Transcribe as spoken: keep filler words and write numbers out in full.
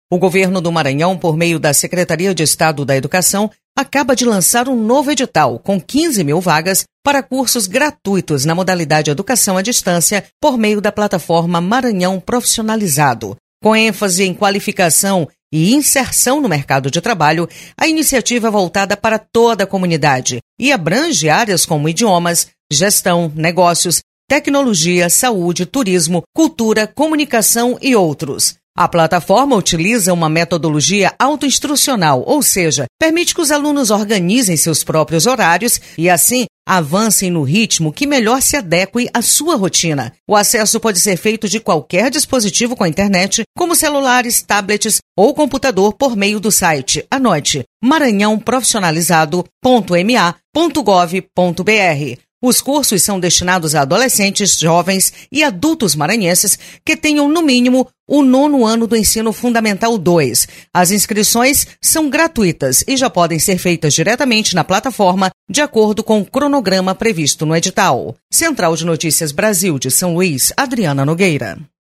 O governo do Maranhão, por meio da Secretaria de Estado da Educação, acaba de lançar um novo edital com quinze mil vagas para cursos gratuitos na modalidade Educação à Distância por meio da plataforma Maranhão Profissionalizado. Com ênfase em qualificação e inserção no mercado de trabalho, a iniciativa é voltada para toda a comunidade e abrange áreas como idiomas, gestão, negócios, tecnologia, saúde, turismo, cultura, comunicação e outros. A plataforma utiliza uma metodologia autoinstrucional, ou seja, permite que os alunos organizem seus próprios horários e, assim, avancem no ritmo que melhor se adeque à sua rotina. O acesso pode ser feito de qualquer dispositivo com a internet, como celulares, tablets ou computador por meio do site. Anote: maranhão profissionalizado ponto m a ponto gov ponto b r. Os cursos são destinados a adolescentes, jovens e adultos maranhenses que tenham, no mínimo, o nono ano do Ensino Fundamental dois. As inscrições são gratuitas e já podem ser feitas diretamente na plataforma, de acordo com o cronograma previsto no edital. Central de Notícias Brasil de São Luís, Adriana Nogueira.